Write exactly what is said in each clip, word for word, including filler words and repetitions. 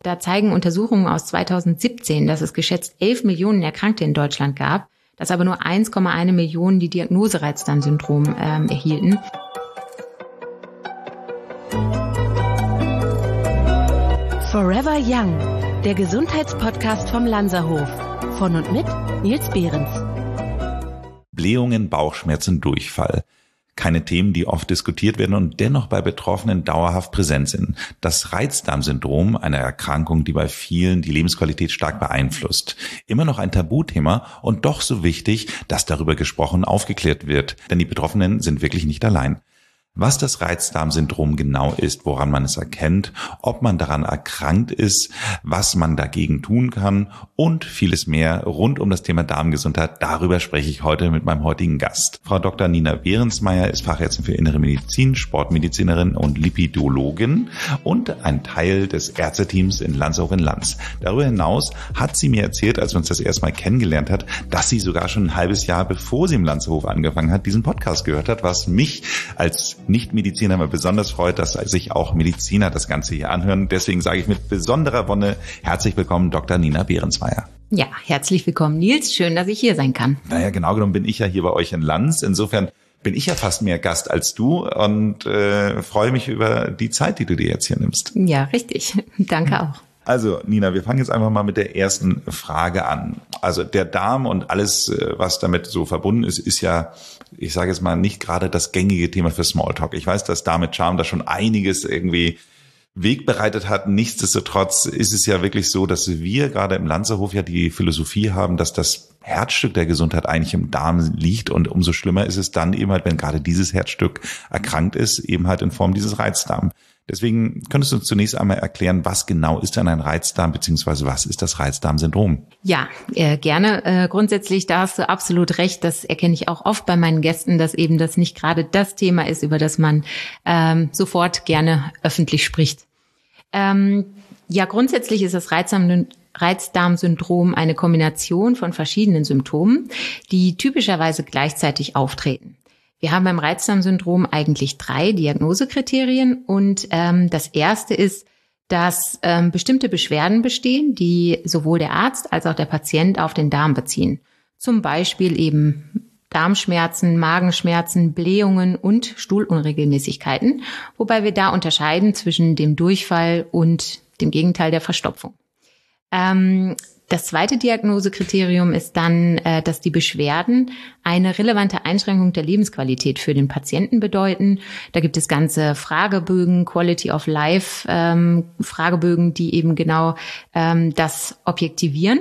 Da zeigen Untersuchungen aus zweitausendsiebzehn, dass es geschätzt elf Millionen Erkrankte in Deutschland gab, dass aber nur eins Komma eins Millionen die Diagnose Reizdarmsyndrom ähm, erhielten. Forever Young, der Gesundheitspodcast vom Lanzerhof. Von und mit Nils Behrens. Blähungen, Bauchschmerzen, Durchfall. Keine Themen, die oft diskutiert werden und dennoch bei Betroffenen dauerhaft präsent sind. Das Reizdarmsyndrom, eine Erkrankung, die bei vielen die Lebensqualität stark beeinflusst. Immer noch ein Tabuthema und doch so wichtig, dass darüber gesprochen, aufgeklärt wird. Denn die Betroffenen sind wirklich nicht allein. Was das Reizdarmsyndrom genau ist, woran man es erkennt, ob man daran erkrankt ist, was man dagegen tun kann und vieles mehr rund um das Thema Darmgesundheit. Darüber spreche ich heute mit meinem heutigen Gast. Frau Doktor Nina Behrensmeier ist Fachärztin für Innere Medizin, Sportmedizinerin und Lipidologin und ein Teil des Ärzteteams in Lanzerhof in Lanz. Darüber hinaus hat sie mir erzählt, als wir uns das erste Mal kennengelernt hat, dass sie sogar schon ein halbes Jahr, bevor sie im Lanzerhof angefangen hat, diesen Podcast gehört hat, was mich als Nicht-Mediziner immer besonders freut, dass sich auch Mediziner das Ganze hier anhören. Deswegen sage ich mit besonderer Wonne herzlich willkommen, Doktor Nina Behrensmeier. Ja, herzlich willkommen, Nils. Schön, dass ich hier sein kann. Naja, genau genommen bin ich ja hier bei euch in Lanz. Insofern bin ich ja fast mehr Gast als du und äh, freue mich über die Zeit, die du dir jetzt hier nimmst. Ja, richtig. Danke auch. Also Nina, wir fangen jetzt einfach mal mit der ersten Frage an. Also der Darm und alles, was damit so verbunden ist, ist ja, ich sage jetzt mal, nicht gerade das gängige Thema für Smalltalk. Ich weiß, dass Darm mit Charme da schon einiges irgendwie Weg bereitet hat. Nichtsdestotrotz ist es ja wirklich so, dass wir gerade im Lanzerhof ja die Philosophie haben, dass das Herzstück der Gesundheit eigentlich im Darm liegt und umso schlimmer ist es dann eben halt, wenn gerade dieses Herzstück erkrankt ist, eben halt in Form dieses Reizdarm. Deswegen könntest du uns zunächst einmal erklären, was genau ist denn ein Reizdarm, beziehungsweise was ist das Reizdarmsyndrom? Ja, äh, gerne. Äh, grundsätzlich, da hast du absolut recht. Das erkenne ich auch oft bei meinen Gästen, dass eben das nicht gerade das Thema ist, über das man ähm, sofort gerne öffentlich spricht. Ähm, ja, grundsätzlich ist das Reizdarm Reizdarmsyndrom eine Kombination von verschiedenen Symptomen, die typischerweise gleichzeitig auftreten. Wir haben beim Reizdarmsyndrom eigentlich drei Diagnosekriterien und ähm, das erste ist, dass ähm, bestimmte Beschwerden bestehen, die sowohl der Arzt als auch der Patient auf den Darm beziehen. Zum Beispiel eben Darmschmerzen, Magenschmerzen, Blähungen und Stuhlunregelmäßigkeiten, wobei wir da unterscheiden zwischen dem Durchfall und dem Gegenteil der Verstopfung. Ähm, Das zweite Diagnosekriterium ist dann, dass die Beschwerden eine relevante Einschränkung der Lebensqualität für den Patienten bedeuten. Da gibt es ganze Fragebögen, Quality of Life ähm, Fragebögen, die eben genau ähm, das objektivieren.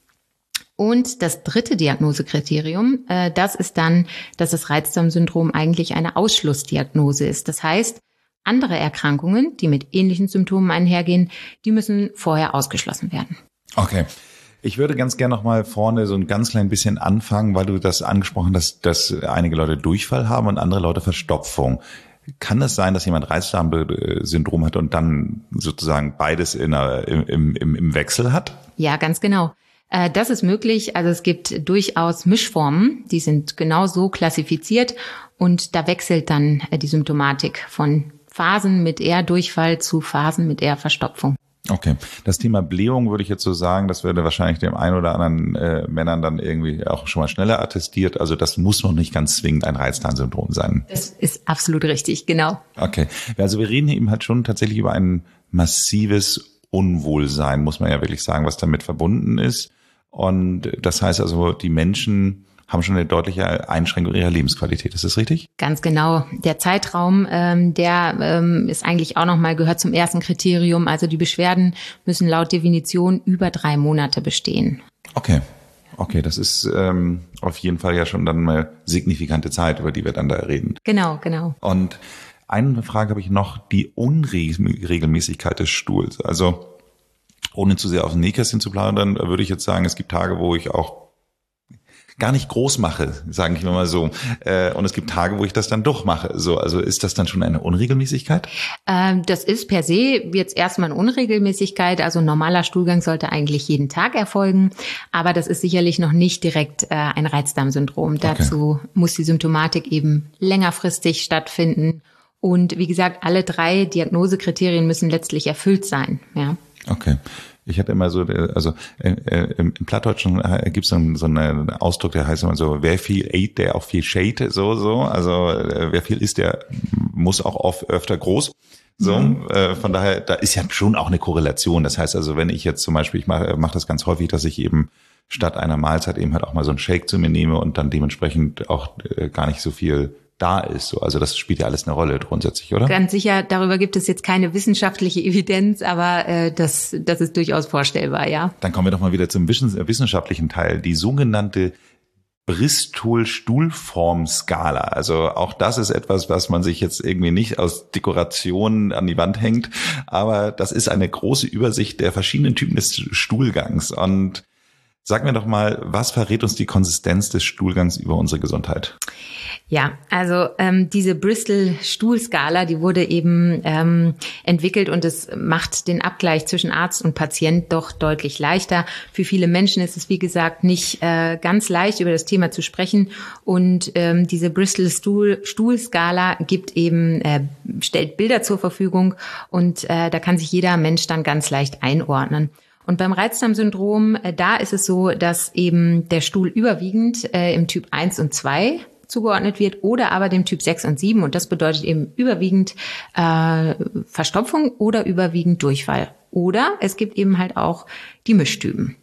Und das dritte Diagnosekriterium, äh, das ist dann, dass das Reizdarmsyndrom eigentlich eine Ausschlussdiagnose ist. Das heißt, andere Erkrankungen, die mit ähnlichen Symptomen einhergehen, die müssen vorher ausgeschlossen werden. Okay. Ich würde ganz gerne noch mal vorne so ein ganz klein bisschen anfangen, weil du das angesprochen hast, dass einige Leute Durchfall haben und andere Leute Verstopfung. Kann es sein, dass jemand Reizdarmsyndrom hat und dann sozusagen beides in einer, im, im, im Wechsel hat? Ja, ganz genau. Das ist möglich. Also es gibt durchaus Mischformen, die sind genau so klassifiziert und da wechselt dann die Symptomatik von Phasen mit eher Durchfall zu Phasen mit eher Verstopfung. Okay. Das Thema Blähung würde ich jetzt so sagen, das würde wahrscheinlich dem einen oder anderen äh, Männern dann irgendwie auch schon mal schneller attestiert. Also das muss noch nicht ganz zwingend ein Reizdarmsyndrom sein. Das ist absolut richtig, genau. Okay. Also wir reden hier eben halt schon tatsächlich über ein massives Unwohlsein, muss man ja wirklich sagen, was damit verbunden ist. Und das heißt also, die Menschen haben schon eine deutliche Einschränkung ihrer Lebensqualität. Ist das richtig? Ganz genau. Der Zeitraum, ähm, der ähm, ist eigentlich auch nochmal, gehört zum ersten Kriterium. Also die Beschwerden müssen laut Definition über drei Monate bestehen. Okay. Okay, das ist ähm, auf jeden Fall ja schon dann eine signifikante Zeit, über die wir dann da reden. Genau, genau. Und eine Frage habe ich noch, die Unregelmäßigkeit des Stuhls. Also ohne zu sehr auf den Nähkästchen zu plaudern, würde ich jetzt sagen, es gibt Tage, wo ich auch gar nicht groß mache, sage ich mal so. Und es gibt Tage, wo ich das dann doch mache. So, also ist das dann schon eine Unregelmäßigkeit? Ähm, das ist per se jetzt erstmal eine Unregelmäßigkeit. Also ein normaler Stuhlgang sollte eigentlich jeden Tag erfolgen. Aber das ist sicherlich noch nicht direkt äh, ein Reizdarmsyndrom. Okay. Dazu muss die Symptomatik eben längerfristig stattfinden. Und wie gesagt, alle drei Diagnosekriterien müssen letztlich erfüllt sein. Ja. Okay. Ich hatte immer so, also äh, im, im Plattdeutschen äh, gibt es so, so einen Ausdruck, der heißt immer so, wer viel ate, der auch viel shade, so, so. Also äh, wer viel isst, der muss auch oft öfter groß. So, mhm. äh, von daher, da ist ja schon auch eine Korrelation. Das heißt also, wenn ich jetzt zum Beispiel, ich mache mach das ganz häufig, dass ich eben statt einer Mahlzeit eben halt auch mal so einen Shake zu mir nehme und dann dementsprechend auch äh, gar nicht so viel da ist. So, also das spielt ja alles eine Rolle grundsätzlich, oder? Ganz sicher, darüber gibt es jetzt keine wissenschaftliche Evidenz, aber äh, das, das ist durchaus vorstellbar, ja. Dann kommen wir doch mal wieder zum wissenschaftlichen Teil. Die sogenannte Bristol-Stuhlform-Skala. Also auch das ist etwas, was man sich jetzt irgendwie nicht aus Dekorationen an die Wand hängt, aber das ist eine große Übersicht der verschiedenen Typen des Stuhlgangs. Und sag mir doch mal, was verrät uns die Konsistenz des Stuhlgangs über unsere Gesundheit? Ja, also ähm, diese Bristol-Stuhlskala, die wurde eben ähm, entwickelt und es macht den Abgleich zwischen Arzt und Patient doch deutlich leichter. Für viele Menschen ist es, wie gesagt, nicht äh, ganz leicht, über das Thema zu sprechen. Und ähm, diese Bristol-Stuhlskala gibt eben, äh, stellt Bilder zur Verfügung und äh, da kann sich jeder Mensch dann ganz leicht einordnen. Und beim Reizdarmsyndrom, äh, da ist es so, dass eben der Stuhl überwiegend äh, im Typ eins und zwei zugeordnet wird oder aber dem Typ sechs und sieben. Und das bedeutet eben überwiegend äh, Verstopfung oder überwiegend Durchfall. Oder es gibt eben halt auch die Mischtypen.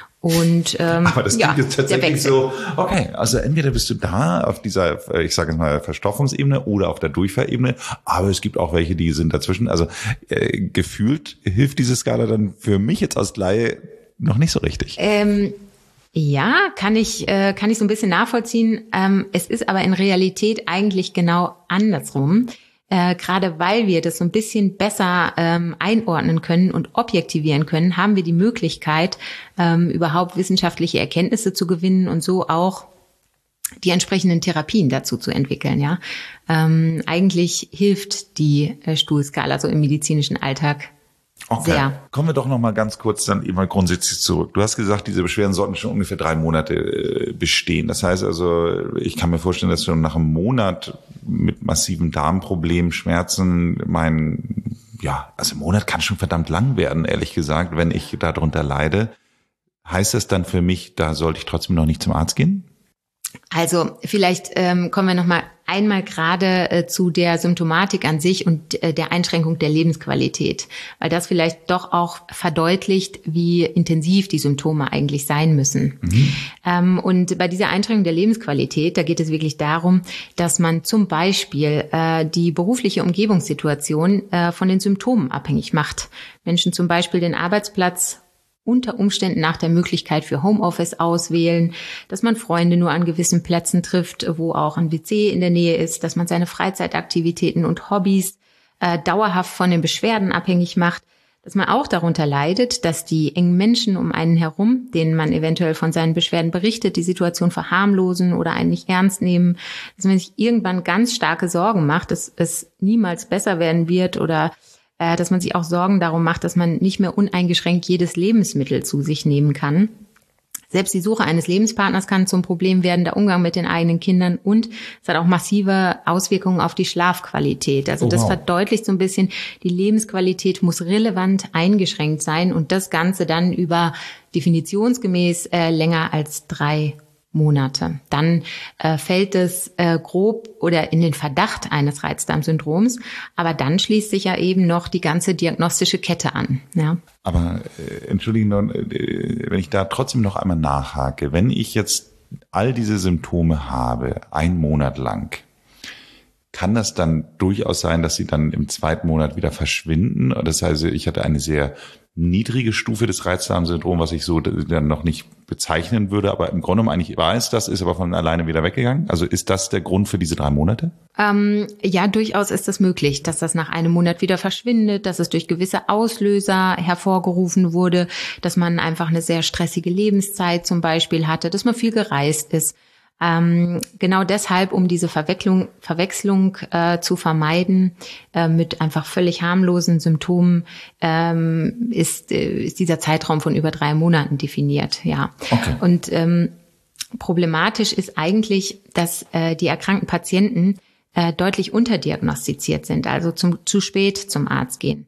Und ähm, aber das klingt ja, jetzt tatsächlich so, okay, also entweder bist du da auf dieser, ich sage jetzt mal, Verstopfungsebene oder auf der Durchfallebene, aber es gibt auch welche, die sind dazwischen. Also äh, gefühlt hilft diese Skala dann für mich jetzt als Laie noch nicht so richtig. Ähm, ja, kann ich äh, kann ich so ein bisschen nachvollziehen. Ähm, es ist aber in Realität eigentlich genau andersrum. Äh, gerade weil wir das so ein bisschen besser ähm, einordnen können und objektivieren können, haben wir die Möglichkeit, ähm, überhaupt wissenschaftliche Erkenntnisse zu gewinnen und so auch die entsprechenden Therapien dazu zu entwickeln. Ja, ähm, eigentlich hilft die äh, Stuhlskala so im medizinischen Alltag. Okay, sehr. Kommen wir doch noch mal ganz kurz dann immer grundsätzlich zurück. Du hast gesagt, diese Beschwerden sollten schon ungefähr drei Monate äh, bestehen. Das heißt also, ich kann mir vorstellen, dass schon nach einem Monat mit massiven Darmproblemen, Schmerzen, mein, ja, also ein Monat kann schon verdammt lang werden, ehrlich gesagt, wenn ich darunter leide. Heißt das dann für mich, da sollte ich trotzdem noch nicht zum Arzt gehen? Also vielleicht ähm, kommen wir noch mal einmal gerade äh, zu der Symptomatik an sich und äh, der Einschränkung der Lebensqualität, weil das vielleicht doch auch verdeutlicht, wie intensiv die Symptome eigentlich sein müssen. Mhm. Ähm, und bei dieser Einschränkung der Lebensqualität, da geht es wirklich darum, dass man zum Beispiel äh, die berufliche Umgebungssituation äh, von den Symptomen abhängig macht. Menschen zum Beispiel den Arbeitsplatz unter Umständen nach der Möglichkeit für Homeoffice auswählen, dass man Freunde nur an gewissen Plätzen trifft, wo auch ein W C in der Nähe ist, dass man seine Freizeitaktivitäten und Hobbys äh, dauerhaft von den Beschwerden abhängig macht, dass man auch darunter leidet, dass die engen Menschen um einen herum, denen man eventuell von seinen Beschwerden berichtet, die Situation verharmlosen oder einen nicht ernst nehmen, dass man sich irgendwann ganz starke Sorgen macht, dass es niemals besser werden wird oder dass man sich auch Sorgen darum macht, dass man nicht mehr uneingeschränkt jedes Lebensmittel zu sich nehmen kann. Selbst die Suche eines Lebenspartners kann zum Problem werden, der Umgang mit den eigenen Kindern und es hat auch massive Auswirkungen auf die Schlafqualität. Also oh, das wow. verdeutlicht so ein bisschen, die Lebensqualität muss relevant eingeschränkt sein und das Ganze dann über definitionsgemäß äh, länger als drei Monate. Dann äh, fällt es äh, grob oder in den Verdacht eines Reizdarmsyndroms, aber dann schließt sich ja eben noch die ganze diagnostische Kette an. Ja. Aber äh, entschuldigen, äh, wenn ich da trotzdem noch einmal nachhake, wenn ich jetzt all diese Symptome habe, einen Monat lang, kann das dann durchaus sein, dass sie dann im zweiten Monat wieder verschwinden? Das heißt, ich hatte eine sehr niedrige Stufe des Reizdarmsyndroms, was ich so dann noch nicht bezeichnen würde, aber im Grunde genommen eigentlich war es das, ist aber von alleine wieder weggegangen. Also ist das der Grund für diese drei Monate? Ähm, ja, durchaus ist das möglich, dass das nach einem Monat wieder verschwindet, dass es durch gewisse Auslöser hervorgerufen wurde, dass man einfach eine sehr stressige Lebenszeit zum Beispiel hatte, dass man viel gereist ist. Ähm, genau deshalb, um diese Verwechslung, Verwechslung äh, zu vermeiden äh, mit einfach völlig harmlosen Symptomen, ähm, ist, äh, ist dieser Zeitraum von über drei Monaten definiert. Ja. Okay. Und ähm, problematisch ist eigentlich, dass äh, die erkrankten Patienten äh, deutlich unterdiagnostiziert sind, also zum, zu spät zum Arzt gehen.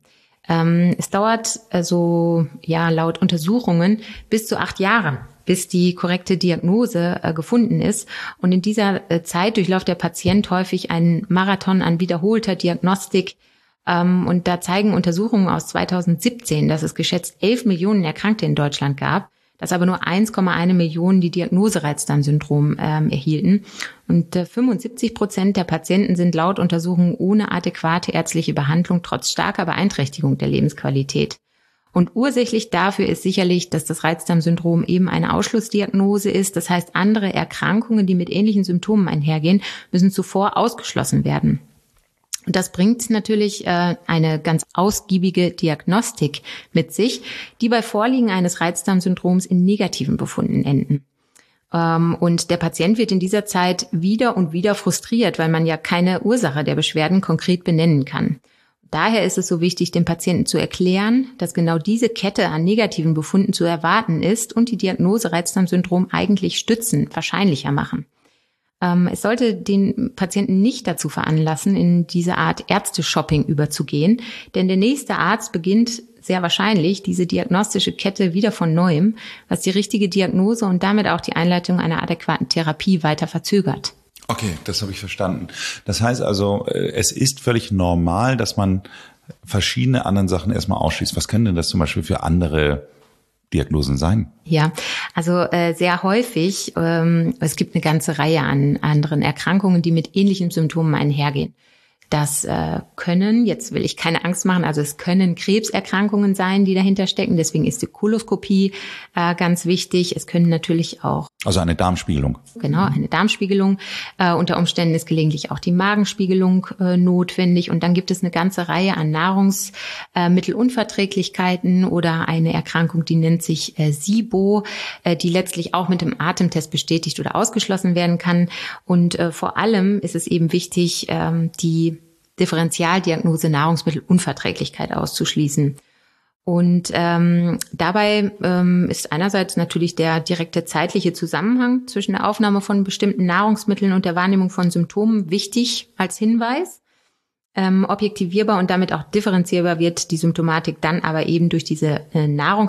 Ähm, es dauert also ja laut Untersuchungen bis zu acht Jahre, bis die korrekte Diagnose äh, gefunden ist. Und in dieser äh, Zeit durchläuft der Patient häufig einen Marathon an wiederholter Diagnostik. Ähm, und da zeigen Untersuchungen aus zweitausendsiebzehn, dass es geschätzt elf Millionen Erkrankte in Deutschland gab, dass aber nur eins Komma eins Millionen die Diagnose Reizdarmsyndrom ähm, erhielten. Und äh, fünfundsiebzig Prozent der Patienten sind laut Untersuchungen ohne adäquate ärztliche Behandlung trotz starker Beeinträchtigung der Lebensqualität. Und ursächlich dafür ist sicherlich, dass das Reizdarmsyndrom eben eine Ausschlussdiagnose ist. Das heißt, andere Erkrankungen, die mit ähnlichen Symptomen einhergehen, müssen zuvor ausgeschlossen werden. Und das bringt natürlich äh, eine ganz ausgiebige Diagnostik mit sich, die bei Vorliegen eines Reizdarmsyndroms in negativen Befunden enden. Ähm, und der Patient wird in dieser Zeit wieder und wieder frustriert, weil man ja keine Ursache der Beschwerden konkret benennen kann. Daher ist es so wichtig, dem Patienten zu erklären, dass genau diese Kette an negativen Befunden zu erwarten ist und die Diagnose Reizdarmsyndrom eigentlich stützen, wahrscheinlicher machen. Es sollte den Patienten nicht dazu veranlassen, in diese Art Ärzte-Shopping überzugehen, denn der nächste Arzt beginnt sehr wahrscheinlich diese diagnostische Kette wieder von Neuem, was die richtige Diagnose und damit auch die Einleitung einer adäquaten Therapie weiter verzögert. Okay, das habe ich verstanden. Das heißt also, es ist völlig normal, dass man verschiedene anderen Sachen erstmal ausschließt. Was können denn das zum Beispiel für andere Diagnosen sein? Ja, also äh, sehr häufig, ähm, es gibt eine ganze Reihe an anderen Erkrankungen, die mit ähnlichen Symptomen einhergehen. Das äh, können, jetzt will ich keine Angst machen, also es können Krebserkrankungen sein, die dahinter stecken. Deswegen ist die Koloskopie äh, ganz wichtig. Es können natürlich auch... Also eine Darmspiegelung. Genau, eine Darmspiegelung. Äh, unter Umständen ist gelegentlich auch die Magenspiegelung äh, notwendig. Und dann gibt es eine ganze Reihe an Nahrungsmittelunverträglichkeiten oder eine Erkrankung, die nennt sich äh, SIBO, äh, die letztlich auch mit dem Atemtest bestätigt oder ausgeschlossen werden kann. Und äh, vor allem ist es eben wichtig, äh, die Differentialdiagnose Nahrungsmittelunverträglichkeit auszuschließen. Und ähm, dabei ähm, ist einerseits natürlich der direkte zeitliche Zusammenhang zwischen der Aufnahme von bestimmten Nahrungsmitteln und der Wahrnehmung von Symptomen wichtig als Hinweis. Ähm, objektivierbar und damit auch differenzierbar wird die Symptomatik dann aber eben durch diese äh,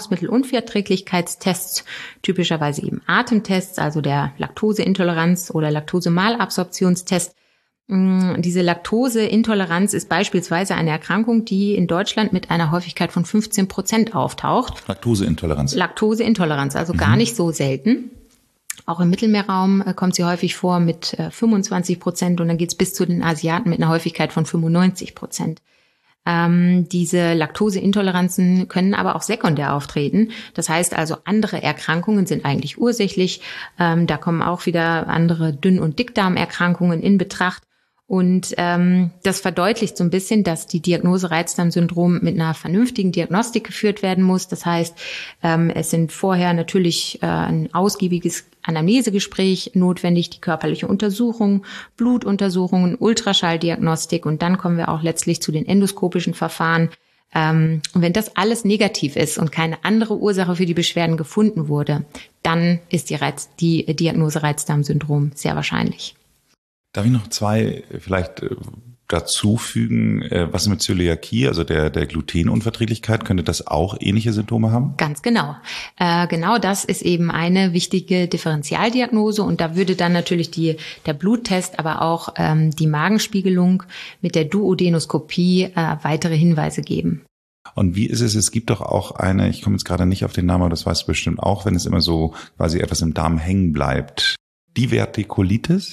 Nahrungsmittelunverträglichkeitstests, typischerweise eben Atemtests, also der Laktoseintoleranz oder Laktosemalabsorptionstest. Diese Laktoseintoleranz ist beispielsweise eine Erkrankung, die in Deutschland mit einer Häufigkeit von fünfzehn Prozent auftaucht. Laktoseintoleranz. Laktoseintoleranz, also mhm. gar nicht so selten. Auch im Mittelmeerraum kommt sie häufig vor mit fünfundzwanzig Prozent und dann geht es bis zu den Asiaten mit einer Häufigkeit von fünfundneunzig Prozent. Ähm, diese Laktoseintoleranzen können aber auch sekundär auftreten. Das heißt also, andere Erkrankungen sind eigentlich ursächlich. Ähm, da kommen auch wieder andere Dünn- und Dickdarmerkrankungen in Betracht. Und ähm, das verdeutlicht so ein bisschen, dass die Diagnose Reizdarmsyndrom mit einer vernünftigen Diagnostik geführt werden muss. Das heißt, ähm, es sind vorher natürlich äh, ein ausgiebiges Anamnesegespräch notwendig, die körperliche Untersuchung, Blutuntersuchungen, Ultraschalldiagnostik und dann kommen wir auch letztlich zu den endoskopischen Verfahren. Ähm, und wenn das alles negativ ist und keine andere Ursache für die Beschwerden gefunden wurde, dann ist die, Reiz, die Diagnose Reizdarmsyndrom sehr wahrscheinlich. Darf ich noch zwei vielleicht dazu fügen, was mit Zöliakie, also der, der Glutenunverträglichkeit, könnte das auch ähnliche Symptome haben? Ganz genau. Äh, genau das ist eben eine wichtige Differentialdiagnose und da würde dann natürlich die, der Bluttest, aber auch ähm, die Magenspiegelung mit der Duodenoskopie äh, weitere Hinweise geben. Und wie ist es, es gibt doch auch eine, ich komme jetzt gerade nicht auf den Namen, aber das weißt du bestimmt auch, wenn es immer so quasi etwas im Darm hängen bleibt. Divertikulitis?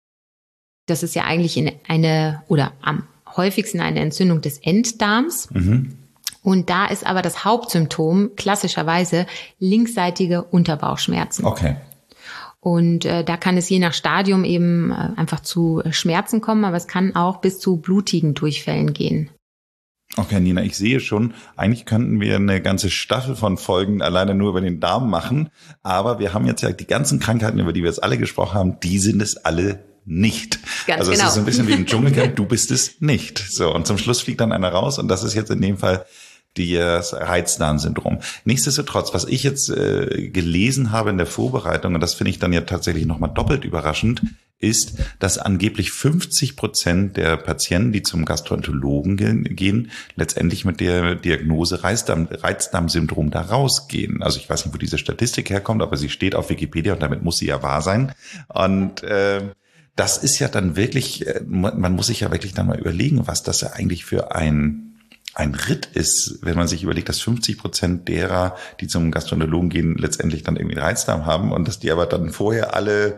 Das ist ja eigentlich in eine oder am häufigsten eine Entzündung des Enddarms. Mhm. Und da ist aber das Hauptsymptom klassischerweise linksseitige Unterbauchschmerzen. Okay. Und äh, da kann es je nach Stadium eben äh, einfach zu Schmerzen kommen, aber es kann auch bis zu blutigen Durchfällen gehen. Okay, Nina, ich sehe schon, eigentlich könnten wir eine ganze Staffel von Folgen alleine nur über den Darm machen. Aber wir haben jetzt ja die ganzen Krankheiten, über die wir jetzt alle gesprochen haben, die sind es alle nicht. Ganz also genau. Es ist so ein bisschen wie im Dschungelcamp, du bist es nicht. So, und zum Schluss fliegt dann einer raus und das ist jetzt in dem Fall das Reizdarmsyndrom. Nichtsdestotrotz, was ich jetzt äh, gelesen habe in der Vorbereitung, und das finde ich dann ja tatsächlich nochmal doppelt überraschend, ist, dass angeblich fünfzig Prozent der Patienten, die zum Gastroenterologen gehen, letztendlich mit der Diagnose Reizdarm, Reizdarmsyndrom da rausgehen. Also ich weiß nicht, wo diese Statistik herkommt, aber sie steht auf Wikipedia und damit muss sie ja wahr sein. Und äh, das ist ja dann wirklich, man muss sich ja wirklich dann mal überlegen, was das ja eigentlich für ein ein Ritt ist, wenn man sich überlegt, dass fünfzig Prozent derer, die zum Gastroenterologen gehen, letztendlich dann irgendwie Reizdarm haben und dass die aber dann vorher alle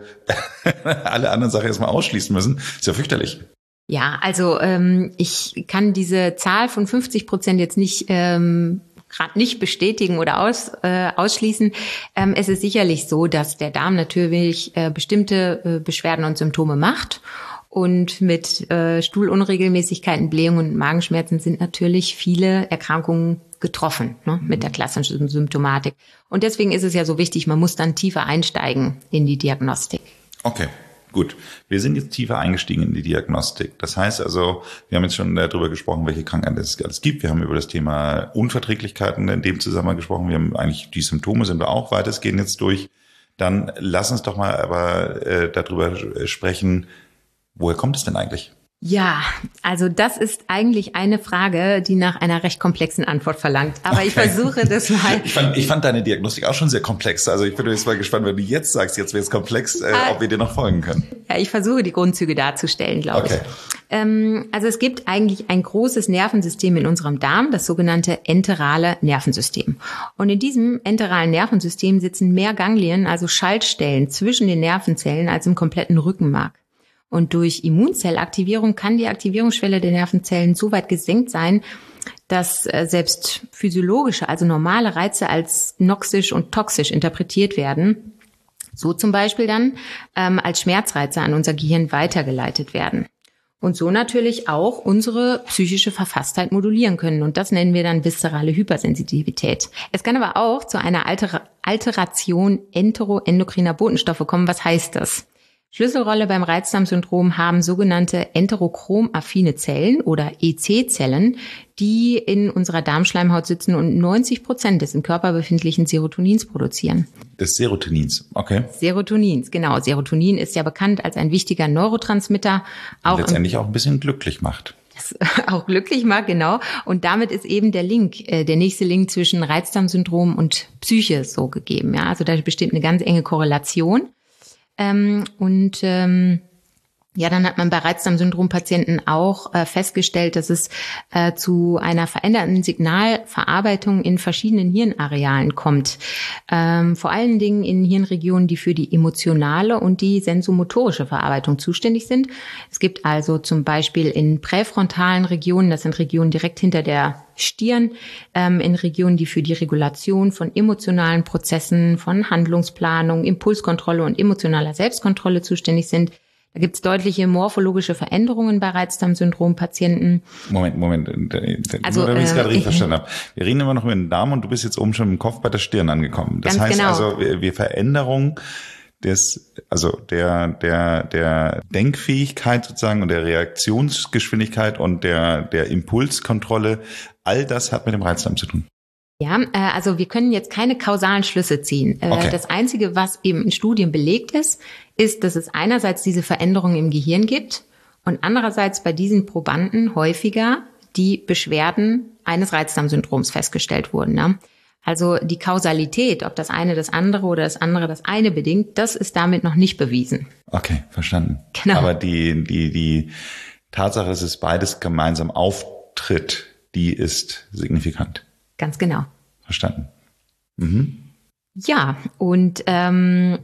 alle anderen Sachen erstmal ausschließen müssen. Ist ja fürchterlich. Ja, also ähm, ich kann diese Zahl von fünfzig Prozent jetzt nicht ähm, gerade nicht bestätigen oder aus, äh, ausschließen. Ähm, es ist sicherlich so, dass der Darm natürlich äh, bestimmte äh, Beschwerden und Symptome macht. Und mit äh, Stuhlunregelmäßigkeiten, Blähungen und Magenschmerzen sind natürlich viele Erkrankungen getroffen, ne, mit der klassischen Symptomatik. Und deswegen ist es ja so wichtig, man muss dann tiefer einsteigen in die Diagnostik. Okay, gut. Wir sind jetzt tiefer eingestiegen in die Diagnostik. Das heißt also, wir haben jetzt schon darüber gesprochen, welche Krankheiten es alles gibt. Wir haben über das Thema Unverträglichkeiten in dem Zusammenhang gesprochen. Wir haben eigentlich die Symptome sind wir auch weitestgehend jetzt durch. Dann lass uns doch mal aber äh, darüber sprechen, woher kommt es denn eigentlich? Ja, also das ist eigentlich eine Frage, die nach einer recht komplexen Antwort verlangt. Aber okay. Ich versuche das mal. Ich fand, ich fand deine Diagnostik auch schon sehr komplex. Also ich bin jetzt mal gespannt, wenn du jetzt sagst, jetzt wird es komplex, äh, ob wir dir noch folgen können. Ja, ich versuche die Grundzüge darzustellen, glaube okay. ich. Ähm, also es gibt eigentlich ein großes Nervensystem in unserem Darm, das sogenannte enterale Nervensystem. Und in diesem enteralen Nervensystem sitzen mehr Ganglien, also Schaltstellen zwischen den Nervenzellen als im kompletten Rückenmark. Und durch Immunzellaktivierung kann die Aktivierungsschwelle der Nervenzellen so weit gesenkt sein, dass äh, selbst physiologische, also normale Reize als noxisch und toxisch interpretiert werden. So zum Beispiel dann ähm, als Schmerzreize an unser Gehirn weitergeleitet werden. Und so natürlich auch unsere psychische Verfasstheit modulieren können. Und das nennen wir dann viszerale Hypersensitivität. Es kann aber auch zu einer Alter- Alteration enteroendokriner Botenstoffe kommen. Was heißt das? Schlüsselrolle beim Reizdarmsyndrom haben sogenannte enterochrom-affine Zellen oder E C-Zellen, die in unserer Darmschleimhaut sitzen und neunzig Prozent des im Körper befindlichen Serotonins produzieren. Des Serotonins, okay. Serotonins, genau. Serotonin ist ja bekannt als ein wichtiger Neurotransmitter. Auch letztendlich auch ein bisschen glücklich macht. Das auch glücklich macht, genau. Und damit ist eben der Link, äh, der nächste Link zwischen Reizdarmsyndrom und Psyche so gegeben. Ja, also da besteht eine ganz enge Korrelation. Ähm, und ähm, ja, dann hat man bei Reizdarmsyndrom-Patienten auch äh, festgestellt, dass es äh, zu einer veränderten Signalverarbeitung in verschiedenen Hirnarealen kommt. Ähm, vor allen Dingen in Hirnregionen, die für die emotionale und die sensomotorische Verarbeitung zuständig sind. Es gibt also zum Beispiel in präfrontalen Regionen, das sind Regionen direkt hinter der Stirn, ähm, in Regionen, die für die Regulation von emotionalen Prozessen, von Handlungsplanung, Impulskontrolle und emotionaler Selbstkontrolle zuständig sind. Da gibt es deutliche morphologische Veränderungen bei Reizdarmsyndrom-Patienten. Moment, Moment, also, nur damit ich es gerade richtig äh, verstanden habe. Wir reden immer noch über den Darm und du bist jetzt oben schon im Kopf bei der Stirn angekommen. Das heißt genau. also, wir, wir Veränderungen des, also der, der, der Denkfähigkeit sozusagen und der Reaktionsgeschwindigkeit und der, der Impulskontrolle, all das hat mit dem Reizdarm zu tun. Ja, äh, also wir können jetzt keine kausalen Schlüsse ziehen. Äh, okay. Das Einzige, was eben in Studien belegt ist, ist, dass es einerseits diese Veränderungen im Gehirn gibt und andererseits bei diesen Probanden häufiger die Beschwerden eines Reizdarmsyndroms festgestellt wurden. Ne? Also die Kausalität, ob das eine das andere oder das andere das eine bedingt, das ist damit noch nicht bewiesen. Okay, verstanden. Genau. Aber die, die, die Tatsache, dass es beides gemeinsam auftritt, die ist signifikant. Ganz genau. Verstanden. Mhm. Ja, und ähm,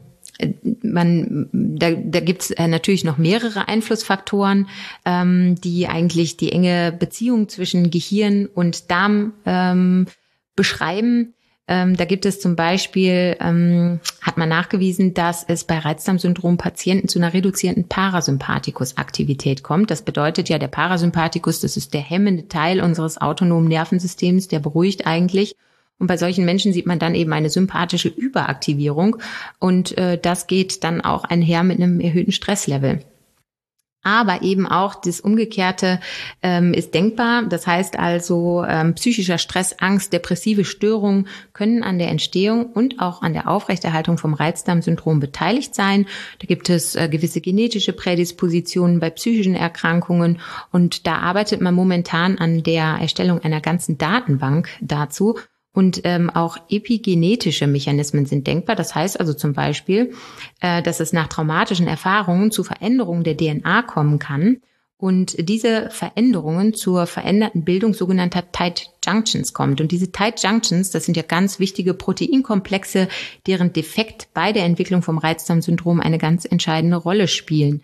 man, da, da gibt es äh, natürlich noch mehrere Einflussfaktoren, ähm, die eigentlich die enge Beziehung zwischen Gehirn und Darm ähm, beschreiben. Ähm, da gibt es zum Beispiel, ähm, hat man nachgewiesen, dass es bei Reizdarmsyndrom-Patienten zu einer reduzierten Parasympathikus-Aktivität kommt. Das bedeutet ja, der Parasympathikus, das ist der hemmende Teil unseres autonomen Nervensystems, der beruhigt eigentlich. Und bei solchen Menschen sieht man dann eben eine sympathische Überaktivierung und äh, das geht dann auch einher mit einem erhöhten Stresslevel. Aber eben auch das Umgekehrte ähm, ist denkbar. Das heißt also, ähm, psychischer Stress, Angst, depressive Störungen können an der Entstehung und auch an der Aufrechterhaltung vom Reizdarmsyndrom beteiligt sein. Da gibt es äh, gewisse genetische Prädispositionen bei psychischen Erkrankungen. Und da arbeitet man momentan an der Erstellung einer ganzen Datenbank dazu. Und ähm, auch epigenetische Mechanismen sind denkbar. Das heißt also zum Beispiel, äh, dass es nach traumatischen Erfahrungen zu Veränderungen der D N A kommen kann und diese Veränderungen zur veränderten Bildung sogenannter Tight Junctions kommt. Und diese Tight Junctions, das sind ja ganz wichtige Proteinkomplexe, deren Defekt bei der Entwicklung vom Reizdarmsyndrom eine ganz entscheidende Rolle spielen.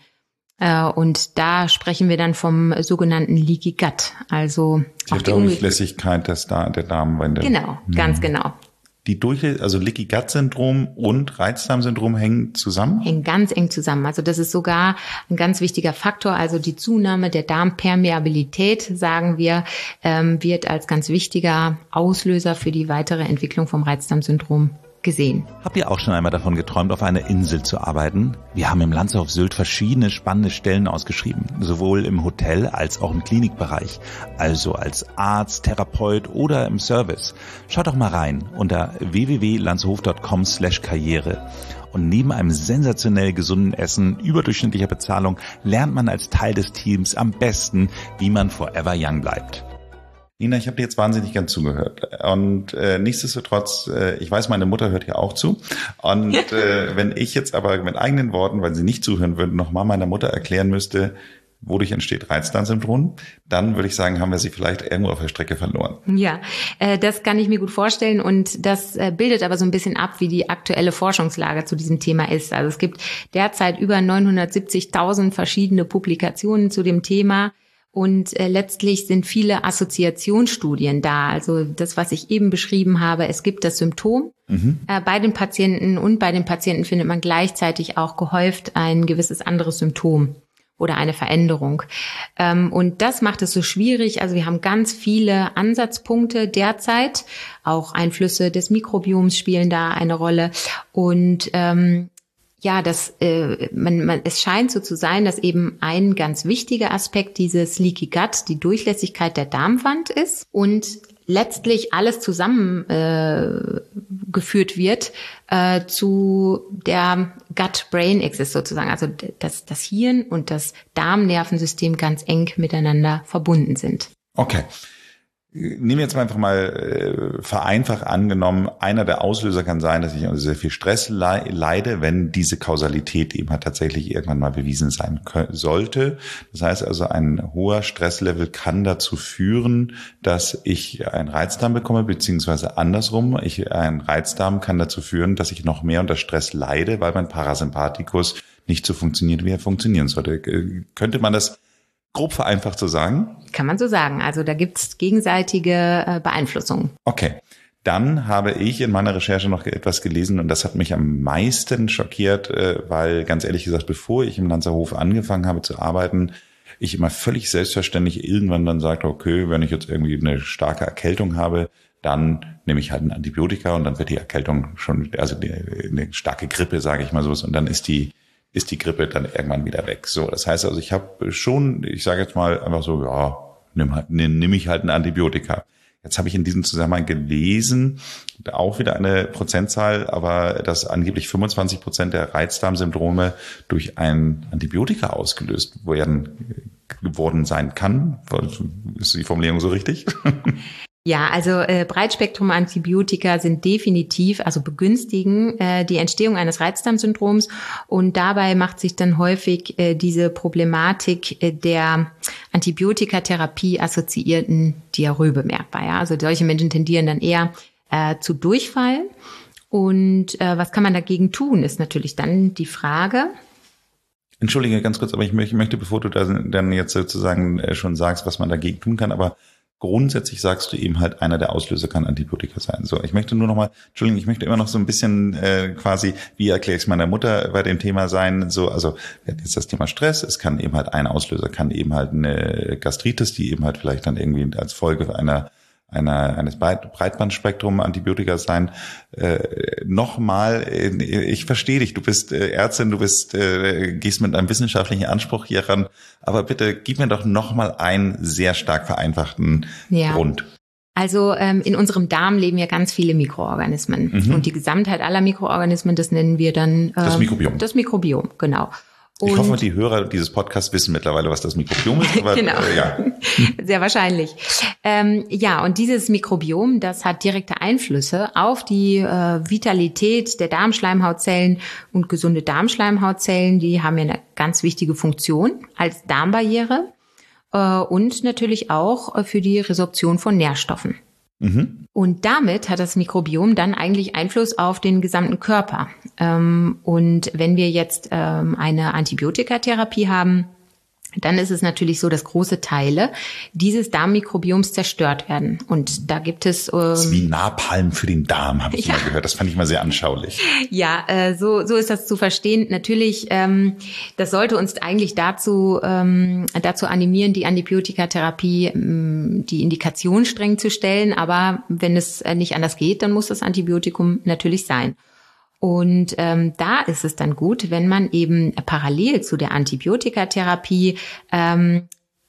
Und da sprechen wir dann vom sogenannten Leaky Gut, also die, die Durchlässigkeit des da- der Darmwände. Genau, ganz mhm. genau. Die Durchlä- also Leaky Gut Syndrom und Reizdarmsyndrom hängen zusammen? Hängen ganz eng zusammen. Also das ist sogar ein ganz wichtiger Faktor. Also die Zunahme der Darmpermeabilität, sagen wir, ähm, wird als ganz wichtiger Auslöser für die weitere Entwicklung vom Reizdarmsyndrom gesehen. Habt ihr auch schon einmal davon geträumt, auf einer Insel zu arbeiten? Wir haben im Landshof Sylt verschiedene spannende Stellen ausgeschrieben, sowohl im Hotel als auch im Klinikbereich, also als Arzt, Therapeut oder im Service. Schaut doch mal rein unter w w w punkt landshof punkt com slash karriere. Und neben einem sensationell gesunden Essen, überdurchschnittlicher Bezahlung, lernt man als Teil des Teams am besten, wie man forever young bleibt. Nina, ich habe dir jetzt wahnsinnig gern zugehört und äh, nichtsdestotrotz, äh, ich weiß, meine Mutter hört ja auch zu und äh, wenn ich jetzt aber mit eigenen Worten, weil sie nicht zuhören würden, nochmal meiner Mutter erklären müsste, wodurch entsteht Reizdarmsyndrom, dann würde ich sagen, haben wir sie vielleicht irgendwo auf der Strecke verloren. Ja, äh, das kann ich mir gut vorstellen und das äh, bildet aber so ein bisschen ab, wie die aktuelle Forschungslage zu diesem Thema ist. Also es gibt derzeit über neunhundertsiebzigtausend verschiedene Publikationen zu dem Thema. Und äh, letztlich sind viele Assoziationsstudien da. Also das, was ich eben beschrieben habe, es gibt das Symptom mhm. äh, bei den Patienten und bei den Patienten findet man gleichzeitig auch gehäuft ein gewisses anderes Symptom oder eine Veränderung. Ähm, und das macht es so schwierig. Also wir haben ganz viele Ansatzpunkte derzeit. Auch Einflüsse des Mikrobioms spielen da eine Rolle. Und ähm, Ja, das, äh, man, man, es scheint so zu sein, dass eben ein ganz wichtiger Aspekt dieses Leaky Gut die Durchlässigkeit der Darmwand ist und letztlich alles zusammengeführt äh, geführt wird äh, zu der Gut-Brain-Axis sozusagen, also dass das Hirn und das Darmnervensystem ganz eng miteinander verbunden sind. Okay. Nehmen wir jetzt mal einfach mal äh, vereinfacht angenommen, einer der Auslöser kann sein, dass ich unter sehr viel Stress leide, wenn diese Kausalität eben halt tatsächlich irgendwann mal bewiesen sein können, sollte. Das heißt also, ein hoher Stresslevel kann dazu führen, dass ich einen Reizdarm bekomme, beziehungsweise andersrum. Ich, ein Reizdarm kann dazu führen, dass ich noch mehr unter Stress leide, weil mein Parasympathikus nicht so funktioniert, wie er funktionieren sollte. Könnte man das grob vereinfacht so sagen? Kann man so sagen. Also da gibt's gegenseitige äh, Beeinflussungen. Okay. Dann habe ich in meiner Recherche noch etwas gelesen und das hat mich am meisten schockiert, äh, weil ganz ehrlich gesagt, bevor ich im Lanzerhof angefangen habe zu arbeiten, ich immer völlig selbstverständlich irgendwann dann sagte, okay, wenn ich jetzt irgendwie eine starke Erkältung habe, dann nehme ich halt ein Antibiotika und dann wird die Erkältung schon, also eine starke Grippe, sage ich mal so, und dann ist die ist die Grippe dann irgendwann wieder weg. So, das heißt also, ich habe schon, ich sage jetzt mal einfach so, ja, nimm halt, nimm, nimm ich halt ein Antibiotika. Jetzt habe ich in diesem Zusammenhang gelesen, auch wieder eine Prozentzahl, aber dass angeblich fünfundzwanzig Prozent der Reizdarmsyndrome durch ein Antibiotika ausgelöst werden, geworden sein kann. Ist die Formulierung so richtig? Ja, also äh, Breitspektrum-Antibiotika sind definitiv, also begünstigen äh, die Entstehung eines Reizdarmsyndroms und dabei macht sich dann häufig äh, diese Problematik äh, der Antibiotikatherapie assoziierten Diarrhoe bemerkbar. Ja? Also solche Menschen tendieren dann eher äh, zu Durchfall und äh, was kann man dagegen tun, ist natürlich dann die Frage. Entschuldige ganz kurz, aber ich möchte, bevor du da dann jetzt sozusagen schon sagst, was man dagegen tun kann, aber grundsätzlich sagst du eben halt, einer der Auslöser kann Antibiotika sein. So, ich möchte nur noch mal, Entschuldigung, ich möchte immer noch so ein bisschen äh, quasi, wie erkläre ich es meiner Mutter bei dem Thema sein, so, also jetzt das Thema Stress, es kann eben halt ein Auslöser, kann eben halt eine Gastritis, die eben halt vielleicht dann irgendwie als Folge einer einer eines Breitbandspektrum-Antibiotika sein. Äh, Nochmal, ich verstehe dich, du bist äh, Ärztin, du bist äh, gehst mit einem wissenschaftlichen Anspruch hier ran, aber bitte gib mir doch nochmal einen sehr stark vereinfachten ja. Grund. Also ähm, in unserem Darm leben ja ganz viele Mikroorganismen mhm. und die Gesamtheit aller Mikroorganismen, das nennen wir dann ähm, das Mikrobiom. Das Mikrobiom, genau. Ich hoffe, die Hörer dieses Podcasts wissen mittlerweile, was das Mikrobiom ist. Aber, genau, äh, ja. Sehr wahrscheinlich. Ähm, ja, und dieses Mikrobiom, das hat direkte Einflüsse auf die äh, Vitalität der Darmschleimhautzellen und gesunde Darmschleimhautzellen. Die haben ja eine ganz wichtige Funktion als Darmbarriere äh, und natürlich auch äh, für die Resorption von Nährstoffen. Mhm. Und damit hat das Mikrobiom dann eigentlich Einfluss auf den gesamten Körper. Und wenn wir jetzt eine Antibiotikatherapie haben, dann ist es natürlich so, dass große Teile dieses Darmmikrobioms zerstört werden. Und da gibt es... Ähm, das ist wie Napalm für den Darm, habe ich ja. mal gehört. Das fand ich mal sehr anschaulich. Ja, äh, so so ist das zu verstehen. Natürlich, ähm, das sollte uns eigentlich dazu ähm, dazu animieren, die Antibiotikatherapie, ähm, die Indikation streng zu stellen. Aber wenn es nicht anders geht, dann muss das Antibiotikum natürlich sein. Und ähm, da ist es dann gut, wenn man eben parallel zu der Antibiotikatherapie ähm,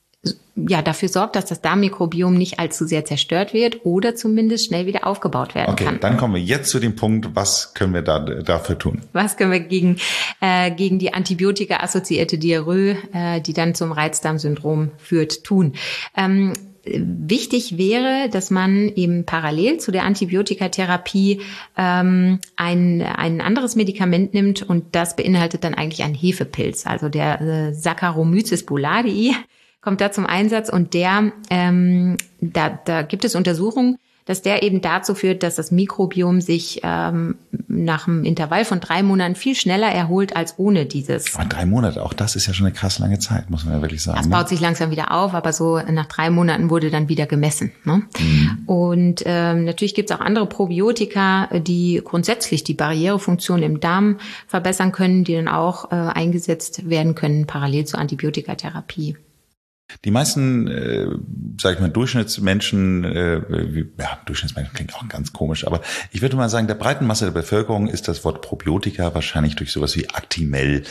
ja dafür sorgt, dass das Darmmikrobiom nicht allzu sehr zerstört wird oder zumindest schnell wieder aufgebaut werden okay, kann. Okay, dann kommen wir jetzt zu dem Punkt, was können wir da dafür tun? Was können wir gegen äh, gegen die Antibiotika-assoziierte Diarrhoe, äh, die dann zum Reizdarmsyndrom führt, tun? Ähm, Wichtig wäre, dass man eben parallel zu der Antibiotikatherapie ähm, ein, ein anderes Medikament nimmt und das beinhaltet dann eigentlich einen Hefepilz. Also der äh, Saccharomyces boulardii kommt da zum Einsatz und der ähm, da, da gibt es Untersuchungen, dass der eben dazu führt, dass das Mikrobiom sich ähm, nach einem Intervall von drei Monaten viel schneller erholt als ohne dieses. Aber drei Monate, auch das ist ja schon eine krass lange Zeit, muss man ja wirklich sagen. Das baut ne? sich langsam wieder auf, aber so nach drei Monaten wurde dann wieder gemessen. Ne? Mhm. Und ähm, natürlich gibt es auch andere Probiotika, die grundsätzlich die Barrierefunktion im Darm verbessern können, die dann auch äh, eingesetzt werden können, parallel zur Antibiotikatherapie. Die meisten, äh, sag ich mal, Durchschnittsmenschen, äh, wie, ja, Durchschnittsmenschen klingt auch ganz komisch, aber ich würde mal sagen, der breiten Masse der Bevölkerung ist das Wort Probiotika wahrscheinlich durch sowas wie Actimel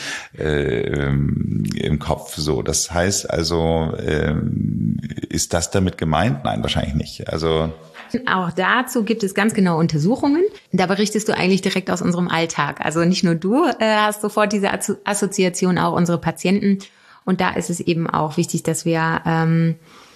äh, im Kopf so. Das heißt also, äh, ist das damit gemeint? Nein, wahrscheinlich nicht. Also auch dazu gibt es ganz genaue Untersuchungen. Da berichtest du eigentlich direkt aus unserem Alltag. Also nicht nur du äh, hast sofort diese Assoziation, auch unsere Patienten. Und da ist es eben auch wichtig, dass wir, ähm,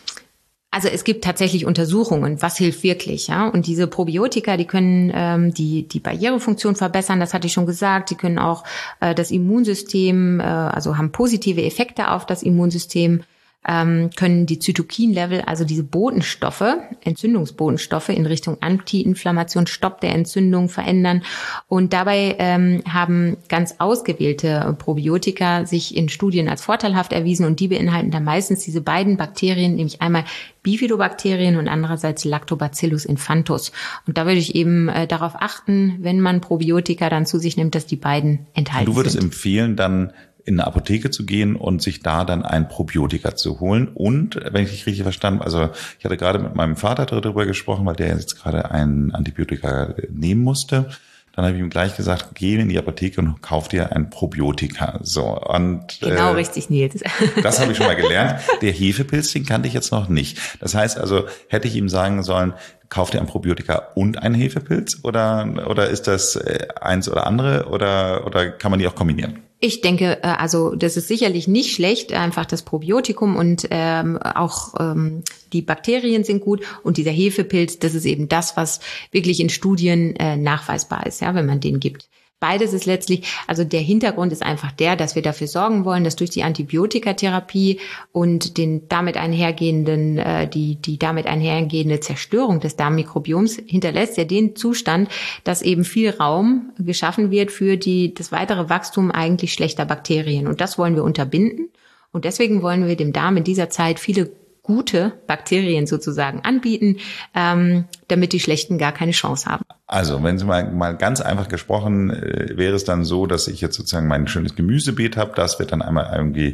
also es gibt tatsächlich Untersuchungen, was hilft wirklich, ja. Und diese Probiotika, die können ähm, die die Barrierefunktion verbessern, das hatte ich schon gesagt. Die können auch äh, das Immunsystem, äh, also haben positive Effekte auf das Immunsystem. Ähm, können die Zytokin-Level, also diese Botenstoffe, Entzündungsbotenstoffe in Richtung Anti-Inflammation, Stopp der Entzündung verändern. Und dabei ähm, haben ganz ausgewählte Probiotika sich in Studien als vorteilhaft erwiesen und die beinhalten dann meistens diese beiden Bakterien, nämlich einmal Bifidobakterien und andererseits Lactobacillus infantus. Und da würde ich eben äh, darauf achten, wenn man Probiotika dann zu sich nimmt, dass die beiden enthalten sind. Du würdest empfehlen, dann in eine Apotheke zu gehen und sich da dann ein Probiotika zu holen. Und, wenn ich dich richtig verstanden habe, also ich hatte gerade mit meinem Vater darüber gesprochen, weil der jetzt gerade ein Antibiotika nehmen musste. Dann habe ich ihm gleich gesagt, geh in die Apotheke und kauf dir ein Probiotika. So, und genau, äh, richtig, Nils. Das habe ich schon mal gelernt. Der Hefepilz, den kannte ich jetzt noch nicht. Das heißt also, hätte ich ihm sagen sollen, kauf dir ein Probiotika und einen Hefepilz? Oder oder ist das eins oder andere? Oder oder kann man die auch kombinieren? Ich denke, also das ist sicherlich nicht schlecht, einfach das Probiotikum und ähm, auch ähm, die Bakterien sind gut und dieser Hefepilz, das ist eben das, was wirklich in Studien äh, nachweisbar ist, ja, wenn man den gibt. Beides ist letztlich, also der Hintergrund ist einfach der, dass wir dafür sorgen wollen, dass durch die Antibiotikatherapie und den damit einhergehenden, äh, die die damit einhergehende Zerstörung des Darmmikrobioms hinterlässt ja den Zustand, dass eben viel Raum geschaffen wird für die das weitere Wachstum eigentlich schlechter Bakterien. Und das wollen wir unterbinden. Und deswegen wollen wir dem Darm in dieser Zeit viele gute Bakterien sozusagen anbieten, ähm, damit die schlechten gar keine Chance haben. Also, wenn Sie mal, mal ganz einfach gesprochen, äh, wäre es dann so, dass ich jetzt sozusagen mein schönes Gemüsebeet habe, das wird dann einmal irgendwie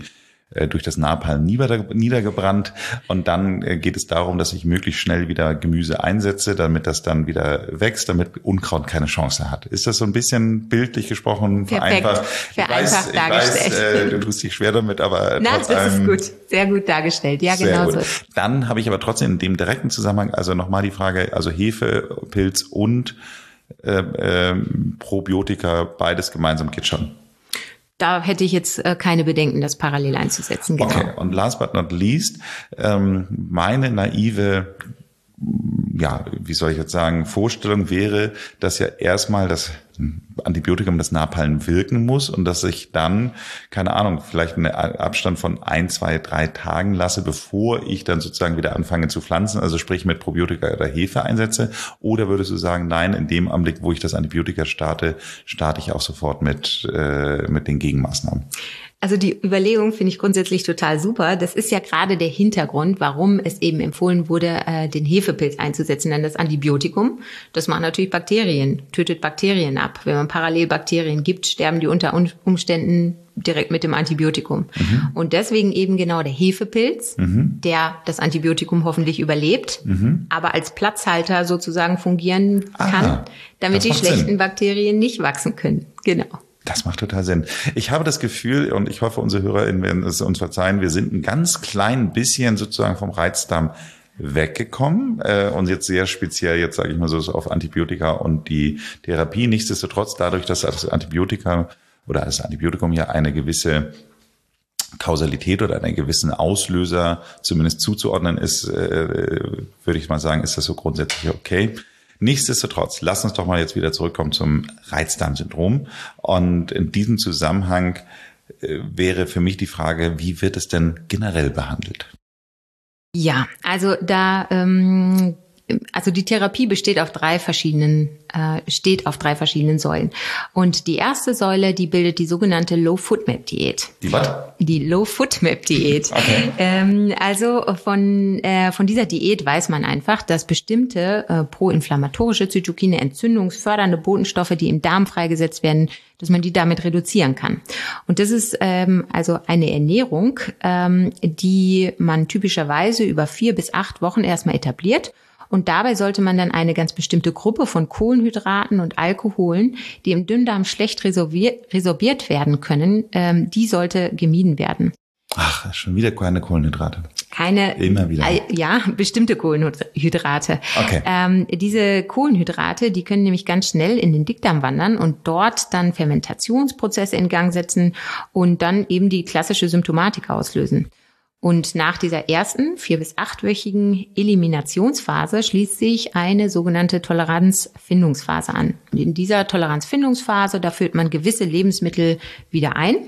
äh, durch das Napalm nieder, niedergebrannt. Und dann äh, geht es darum, dass ich möglichst schnell wieder Gemüse einsetze, damit das dann wieder wächst, damit Unkraut keine Chance hat. Ist das so ein bisschen bildlich gesprochen vereinfacht? Perfekt. Vereinfacht ich dargestellt. weiß, äh, du tust dich schwer damit, aber Na, trotz das allem, ist gut. Sehr gut dargestellt. Ja, genau gut. so. Dann habe ich aber trotzdem in dem direkten Zusammenhang, also nochmal die Frage, also Hefe, Pilz und äh, äh, Probiotika, beides gemeinsam geht schon. Da hätte ich jetzt äh, keine Bedenken, das parallel einzusetzen. Genau. Okay, und last but not least, ähm, meine naive, ja, wie soll ich jetzt sagen, Vorstellung wäre, dass ja erstmal das Antibiotikum, das Napalm, wirken muss und dass ich dann, keine Ahnung, vielleicht einen Abstand von ein, zwei, drei Tagen lasse, bevor ich dann sozusagen wieder anfange zu pflanzen, also sprich mit Probiotika oder Hefe einsetze? Oder würdest du sagen, nein, in dem Augenblick, wo ich das Antibiotika starte, starte ich auch sofort mit, äh, mit den Gegenmaßnahmen? Also die Überlegung finde ich grundsätzlich total super. Das ist ja gerade der Hintergrund, warum es eben empfohlen wurde, den Hefepilz einzusetzen, denn das Antibiotikum, das macht natürlich Bakterien, tötet Bakterien ab. Wenn man parallel Bakterien gibt, sterben die unter Umständen direkt mit dem Antibiotikum. Mhm. Und deswegen eben genau der Hefepilz, mhm. der das Antibiotikum hoffentlich überlebt, mhm. aber als Platzhalter sozusagen fungieren kann, ah, damit die schlechten Sinn. Bakterien nicht wachsen können. Genau. Das macht total Sinn. Ich habe das Gefühl, und ich hoffe, unsere HörerInnen werden es uns verzeihen, wir sind ein ganz klein bisschen sozusagen vom Reizdarm weggekommen äh, und jetzt sehr speziell, jetzt sage ich mal so, auf Antibiotika und die Therapie. Nichtsdestotrotz, dadurch, dass das Antibiotika oder das Antibiotikum ja eine gewisse Kausalität oder einen gewissen Auslöser zumindest zuzuordnen ist, äh, würde ich mal sagen, ist das so grundsätzlich okay. Nichtsdestotrotz, lass uns doch mal jetzt wieder zurückkommen zum Reizdarmsyndrom. Und in diesem Zusammenhang äh, wäre für mich die Frage, wie wird es denn generell behandelt? Ja, also da, ähm, also die Therapie besteht auf drei verschiedenen, äh, steht auf drei verschiedenen Säulen. Und die erste Säule, die bildet die sogenannte Low-Foodmap-Diät. Die was? Die Low-Foodmap-Diät. Okay. Ähm, also von äh, von dieser Diät weiß man einfach, dass bestimmte äh, proinflammatorische Zytokine, entzündungsfördernde Botenstoffe, die im Darm freigesetzt werden, dass man die damit reduzieren kann. Und das ist ähm, also eine Ernährung, ähm, die man typischerweise über vier bis acht Wochen erstmal etabliert. Und dabei sollte man dann eine ganz bestimmte Gruppe von Kohlenhydraten und Alkoholen, die im Dünndarm schlecht resorbiert, resorbiert werden können, ähm, die sollte gemieden werden. Ach, schon wieder keine Kohlenhydrate. Keine, Immer wieder. Äh, ja, bestimmte Kohlenhydrate. Okay. Ähm, diese Kohlenhydrate, die können nämlich ganz schnell in den Dickdarm wandern und dort dann Fermentationsprozesse in Gang setzen und dann eben die klassische Symptomatik auslösen. Und nach dieser ersten vier- bis achtwöchigen Eliminationsphase schließt sich eine sogenannte Toleranzfindungsphase an. Und in dieser Toleranzfindungsphase, da führt man gewisse Lebensmittel wieder ein.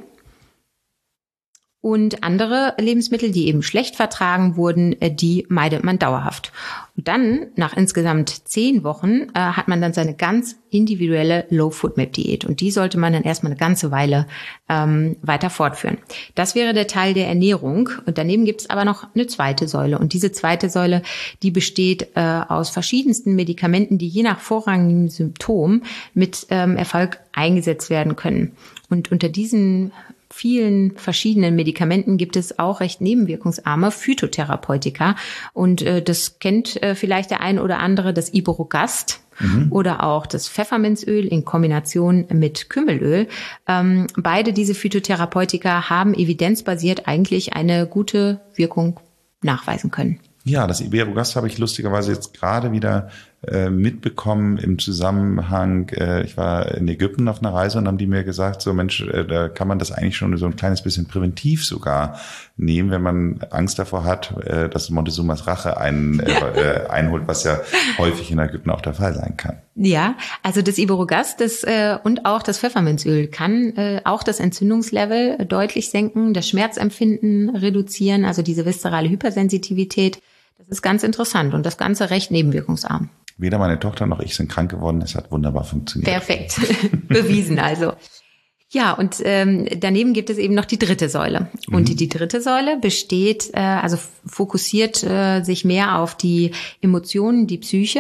Und andere Lebensmittel, die eben schlecht vertragen wurden, die meidet man dauerhaft. Und dann, nach insgesamt zehn Wochen, äh, hat man dann seine ganz individuelle Low-Foodmap-Diät. Und die sollte man dann erstmal eine ganze Weile ähm, weiter fortführen. Das wäre der Teil der Ernährung. Und daneben gibt es aber noch eine zweite Säule. Und diese zweite Säule, die besteht äh, aus verschiedensten Medikamenten, die je nach vorrangigem Symptom mit ähm, Erfolg eingesetzt werden können. Und unter diesen vielen verschiedenen Medikamenten gibt es auch recht nebenwirkungsarme Phytotherapeutika. Und äh, das kennt äh, vielleicht der ein oder andere, das Iberogast mhm. oder auch das Pfefferminzöl in Kombination mit Kümmelöl. Ähm, beide diese Phytotherapeutika haben evidenzbasiert eigentlich eine gute Wirkung nachweisen können. Ja, das Iberogast habe ich lustigerweise jetzt gerade wieder äh, mitbekommen im Zusammenhang, äh, ich war in Ägypten auf einer Reise und haben die mir gesagt, so Mensch, äh, da kann man das eigentlich schon so ein kleines bisschen präventiv sogar nehmen, wenn man Angst davor hat, äh, dass Montezumas Rache ein, äh, einholt, was ja häufig in Ägypten auch der Fall sein kann. Ja, also das Iberogast das, äh, und auch das Pfefferminzöl kann äh, auch das Entzündungslevel deutlich senken, das Schmerzempfinden reduzieren, also diese viszerale Hypersensitivität. Das ist ganz interessant und das Ganze recht nebenwirkungsarm. Weder meine Tochter noch ich sind krank geworden. Es hat wunderbar funktioniert. Perfekt. Bewiesen also. Ja, und ähm, daneben gibt es eben noch die dritte Säule. Und mhm. die, die dritte Säule besteht, äh, also fokussiert äh, sich mehr auf die Emotionen, die Psyche.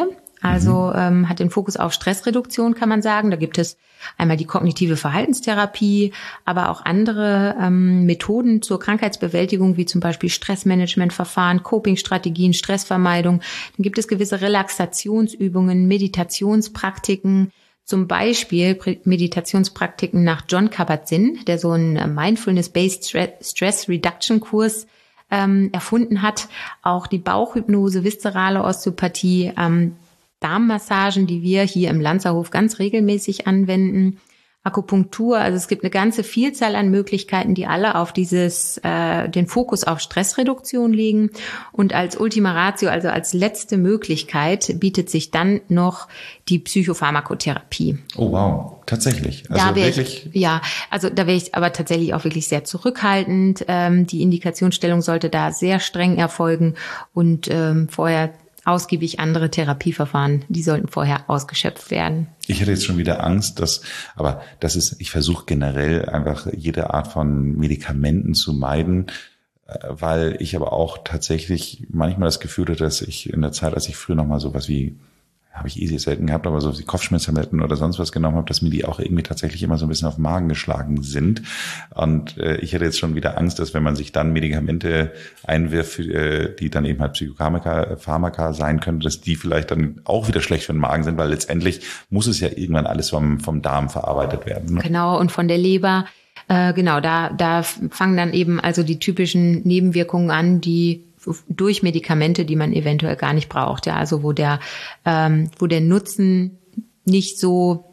Also mhm. ähm, hat den Fokus auf Stressreduktion, kann man sagen. Da gibt es einmal die kognitive Verhaltenstherapie, aber auch andere ähm, Methoden zur Krankheitsbewältigung, wie zum Beispiel Stressmanagementverfahren, Copingstrategien, Stressvermeidung. Dann gibt es gewisse Relaxationsübungen, Meditationspraktiken, zum Beispiel Meditationspraktiken nach Jon Kabat-Zinn, der so einen Mindfulness-Based Stress Reduction Kurs ähm, erfunden hat. Auch die Bauchhypnose, viszerale Osteopathie, ähm, Darmmassagen, die wir hier im Lanzerhof ganz regelmäßig anwenden. Akupunktur, also es gibt eine ganze Vielzahl an Möglichkeiten, die alle auf dieses, äh, den Fokus auf Stressreduktion legen. Und als Ultima Ratio, also als letzte Möglichkeit, bietet sich dann noch die Psychopharmakotherapie. Oh wow, tatsächlich. Also da wirklich. Ich, ja, also da wäre ich aber tatsächlich auch wirklich sehr zurückhaltend. Ähm, die Indikationsstellung sollte da sehr streng erfolgen und ähm, vorher ausgiebig andere Therapieverfahren, die sollten vorher ausgeschöpft werden. Ich hätte jetzt schon wieder Angst, dass, aber das ist, ich versuche generell einfach jede Art von Medikamenten zu meiden, weil ich aber auch tatsächlich manchmal das Gefühl hatte, dass ich in der Zeit, als ich früher noch mal sowas wie, habe ich eh selten gehabt, aber so wie Kopfschmerztabletten oder sonst was genommen habe, dass mir die auch irgendwie tatsächlich immer so ein bisschen auf den Magen geschlagen sind. Und äh, ich hätte jetzt schon wieder Angst, dass wenn man sich dann Medikamente einwirft, äh, die dann eben halt Psychopharmaka Pharmaka sein können, dass die vielleicht dann auch wieder schlecht für den Magen sind, weil letztendlich muss es ja irgendwann alles vom, vom Darm verarbeitet werden. Ne? Genau, und von der Leber. Äh, genau, da, da fangen dann eben also die typischen Nebenwirkungen an, die durch Medikamente, die man eventuell gar nicht braucht, ja, also wo der, ähm, wo der Nutzen nicht so,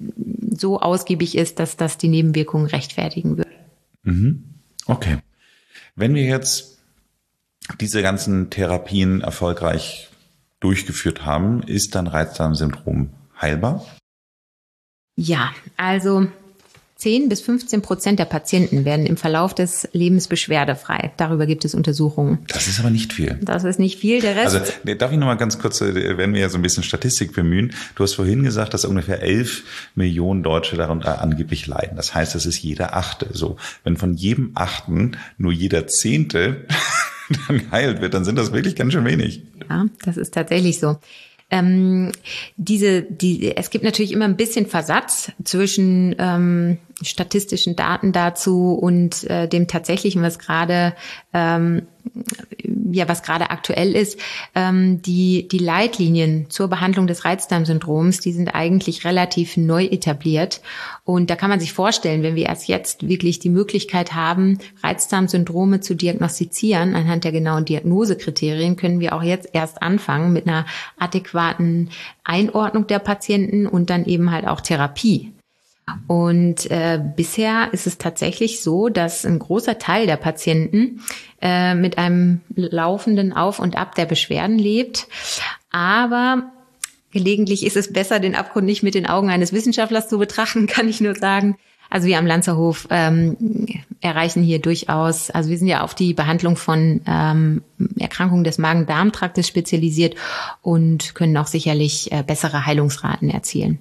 so ausgiebig ist, dass das die Nebenwirkungen rechtfertigen würde. Mhm. Okay. Wenn wir jetzt diese ganzen Therapien erfolgreich durchgeführt haben, ist dann Reizdarmsyndrom heilbar? Ja, also zehn bis fünfzehn Prozent der Patienten werden im Verlauf des Lebens beschwerdefrei. Darüber gibt es Untersuchungen. Das ist aber nicht viel. Das ist nicht viel. Der Rest. Also darf ich noch mal ganz kurz, wenn wir ja so ein bisschen Statistik bemühen. Du hast vorhin gesagt, dass ungefähr elf Millionen Deutsche darunter angeblich leiden. Das heißt, das ist jeder Achte. So, wenn von jedem Achten nur jeder Zehnte dann geheilt wird, dann sind das wirklich ganz schön wenig. Ja, das ist tatsächlich so. Ähm, diese, die, es gibt natürlich immer ein bisschen Versatz zwischen ähm, statistischen Daten dazu und äh, dem tatsächlichen, was gerade ähm, ja was gerade aktuell ist. Ähm, die die Leitlinien zur Behandlung des Reizdarmsyndroms, die sind eigentlich relativ neu etabliert und da kann man sich vorstellen, wenn wir erst jetzt wirklich die Möglichkeit haben, Reizdarmsyndrome zu diagnostizieren anhand der genauen Diagnosekriterien, können wir auch jetzt erst anfangen mit einer adäquaten Einordnung der Patienten und dann eben halt auch Therapie. Und äh, bisher ist es tatsächlich so, dass ein großer Teil der Patienten äh, mit einem laufenden Auf und Ab der Beschwerden lebt. Aber gelegentlich ist es besser, den Abgrund nicht mit den Augen eines Wissenschaftlers zu betrachten, kann ich nur sagen. Also wir am Lanzerhof ähm, erreichen hier durchaus, also wir sind ja auf die Behandlung von ähm, Erkrankungen des Magen-Darm-Traktes spezialisiert und können auch sicherlich äh, bessere Heilungsraten erzielen.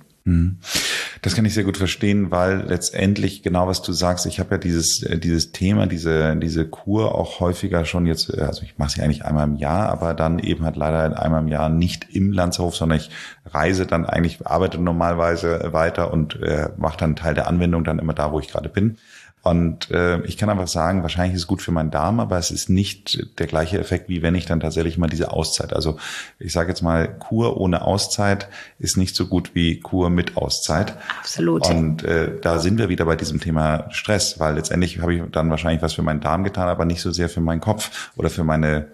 Das kann ich sehr gut verstehen, weil letztendlich genau was du sagst, ich habe ja dieses dieses Thema, diese diese Kur auch häufiger schon jetzt, also ich mache sie eigentlich einmal im Jahr, aber dann eben halt leider einmal im Jahr nicht im Lanzerhof, sondern ich reise dann eigentlich, arbeite normalerweise weiter und äh, mache dann einen Teil der Anwendung dann immer da, wo ich gerade bin. Und äh, ich kann einfach sagen, wahrscheinlich ist es gut für meinen Darm, aber es ist nicht der gleiche Effekt, wie wenn ich dann tatsächlich mal diese Auszeit, also ich sage jetzt mal, Kur ohne Auszeit ist nicht so gut wie Kur mit Auszeit. Absolut. Und äh, da sind wir wieder bei diesem Thema Stress, weil letztendlich habe ich dann wahrscheinlich was für meinen Darm getan, aber nicht so sehr für meinen Kopf oder für meine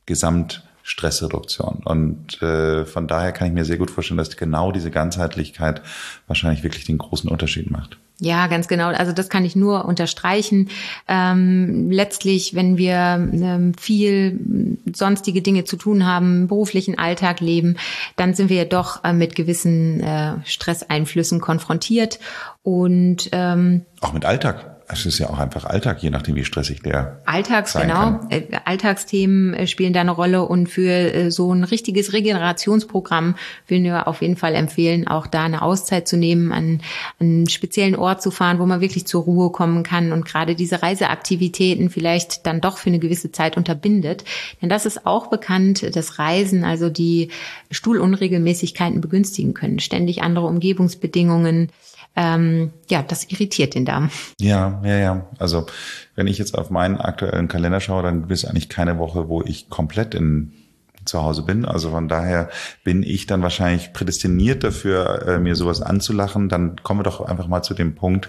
Gesamtstressreduktion. Und äh, von daher kann ich mir sehr gut vorstellen, dass genau diese Ganzheitlichkeit wahrscheinlich wirklich den großen Unterschied macht. Ja, ganz genau. Also das kann ich nur unterstreichen. Ähm, letztlich, wenn wir ähm, viel sonstige Dinge zu tun haben, beruflichen Alltag leben, dann sind wir ja doch äh, mit gewissen äh, Stresseinflüssen konfrontiert. Und ähm, auch mit Alltag. Es ist ja auch einfach Alltag, je nachdem, wie stressig der Alltags, sein genau. kann. Alltagsthemen spielen da eine Rolle und für so ein richtiges Regenerationsprogramm würden wir auf jeden Fall empfehlen, auch da eine Auszeit zu nehmen, an einen speziellen Ort zu fahren, wo man wirklich zur Ruhe kommen kann und gerade diese Reiseaktivitäten vielleicht dann doch für eine gewisse Zeit unterbindet. Denn das ist auch bekannt, dass Reisen also die Stuhlunregelmäßigkeiten begünstigen können. Ständig andere Umgebungsbedingungen. Ähm, ja, das irritiert den Darm. Ja, ja, ja. Also wenn ich jetzt auf meinen aktuellen Kalender schaue, dann ist eigentlich keine Woche, wo ich komplett in zu Hause bin. Also von daher bin ich dann wahrscheinlich prädestiniert dafür, äh, mir sowas anzulachen. Dann kommen wir doch einfach mal zu dem Punkt.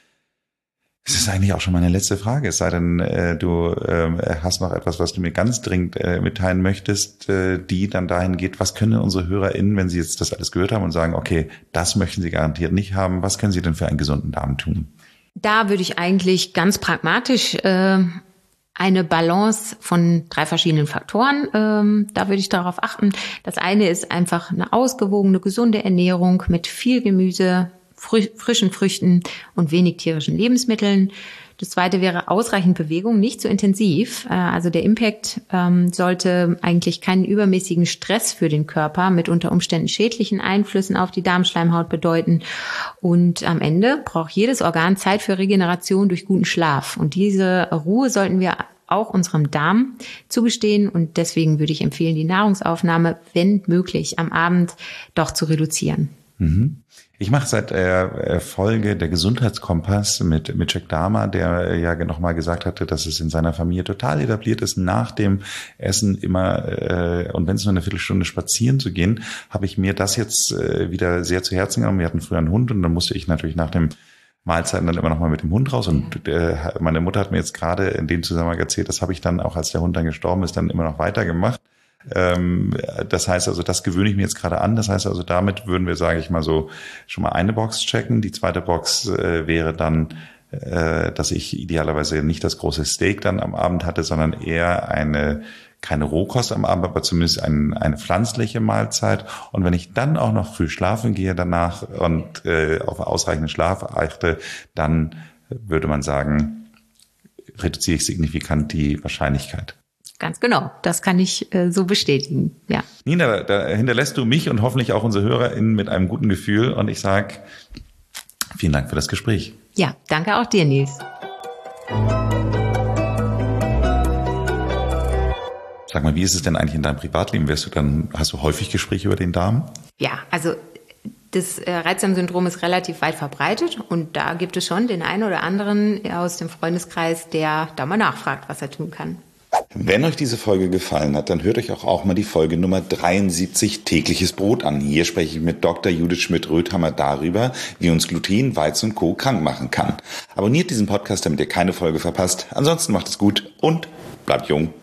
Es ist eigentlich auch schon meine letzte Frage. Es sei denn, äh, du äh, hast noch etwas, was du mir ganz dringend äh, mitteilen möchtest, äh, die dann dahin geht, was können unsere HörerInnen, wenn sie jetzt das alles gehört haben und sagen, okay, das möchten sie garantiert nicht haben, was können sie denn für einen gesunden Darm tun? Da würde ich eigentlich ganz pragmatisch äh, eine Balance von drei verschiedenen Faktoren, ähm, da würde ich darauf achten. Das eine ist einfach eine ausgewogene, gesunde Ernährung mit viel Gemüse, frischen Früchten und wenig tierischen Lebensmitteln. Das zweite wäre ausreichend Bewegung, nicht zu intensiv. Also der Impact ähm, sollte eigentlich keinen übermäßigen Stress für den Körper mit unter Umständen schädlichen Einflüssen auf die Darmschleimhaut bedeuten. Und am Ende braucht jedes Organ Zeit für Regeneration durch guten Schlaf. Und diese Ruhe sollten wir auch unserem Darm zugestehen. Und deswegen würde ich empfehlen, die Nahrungsaufnahme, wenn möglich, am Abend doch zu reduzieren. Mhm. Ich mache seit der Folge der Gesundheitskompass mit mit Jack Dahmer, der ja nochmal gesagt hatte, dass es in seiner Familie total etabliert ist, nach dem Essen immer, äh, und wenn es nur eine Viertelstunde spazieren zu gehen, habe ich mir das jetzt äh, wieder sehr zu Herzen genommen. Wir hatten früher einen Hund und dann musste ich natürlich nach dem Mahlzeiten dann immer noch mal mit dem Hund raus. Und äh, meine Mutter hat mir jetzt gerade in dem Zusammenhang erzählt, das habe ich dann auch, als der Hund dann gestorben ist, dann immer noch weitergemacht. Ähm, das heißt also, das gewöhne ich mir jetzt gerade an. Das heißt also, damit würden wir, sage ich mal so, schon mal eine Box checken. Die zweite Box äh, wäre dann, äh, dass ich idealerweise nicht das große Steak dann am Abend hatte, sondern eher eine, keine Rohkost am Abend, aber zumindest ein, eine pflanzliche Mahlzeit. Und wenn ich dann auch noch früh schlafen gehe danach und äh, auf ausreichenden Schlaf achte, dann würde man sagen, reduziere ich signifikant die Wahrscheinlichkeit. Ganz genau, das kann ich äh, so bestätigen, ja. Nina, da hinterlässt du mich und hoffentlich auch unsere HörerInnen mit einem guten Gefühl. Und ich sage vielen Dank für das Gespräch. Ja, danke auch dir, Nils. Sag mal, wie ist es denn eigentlich in deinem Privatleben? Wirst du dann, hast du häufig Gespräche über den Darm? Ja, also das äh, Reizdarmsyndrom ist relativ weit verbreitet und da gibt es schon den einen oder anderen aus dem Freundeskreis, der da mal nachfragt, was er tun kann. Wenn euch diese Folge gefallen hat, dann hört euch auch, auch mal die Folge Nummer dreiundsiebzig Tägliches Brot an. Hier spreche ich mit Doktor Judith Schmidt-Röthammer darüber, wie uns Gluten, Weizen und Co. krank machen kann. Abonniert diesen Podcast, damit ihr keine Folge verpasst. Ansonsten macht es gut und bleibt jung.